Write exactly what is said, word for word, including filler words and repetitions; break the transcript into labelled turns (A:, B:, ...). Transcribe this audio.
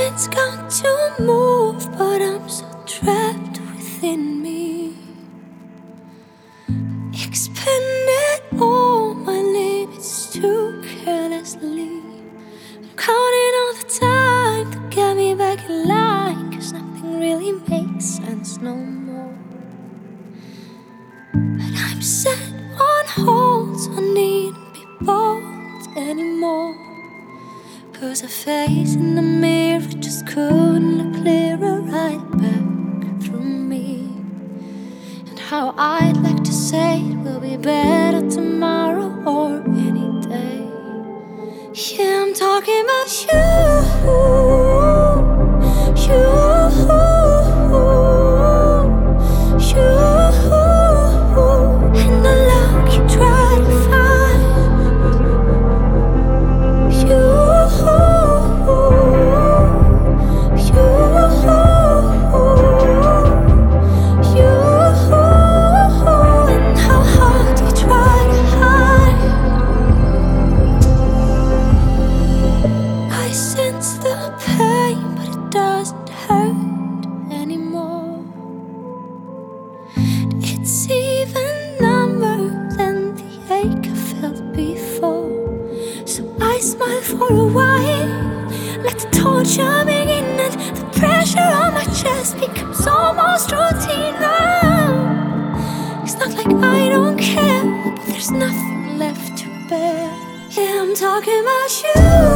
A: mind's got to move, but I'm so trapped within me. Expended all my limits too carelessly. I'm counting all the time to get me back in line, 'cause nothing really makes sense no more. But I'm set on hold, so I needn't be bold anymore. 'Cause a face in the mirror just couldn't look clearer right back through me. And how I'd like to say it will be better tomorrow or any day. Yeah, I'm talking about you, you, you, and the love you try to find. You, you, you, and how hard you try to hide. I sense the pain, but it doesn't hurt anymore. It's even number than the ache I felt before. So I smile for a while, let the torture begin, and the pressure on my chest becomes almost routine now. It's not like I don't care, but there's nothing left to bear. Yeah, I'm talking about you.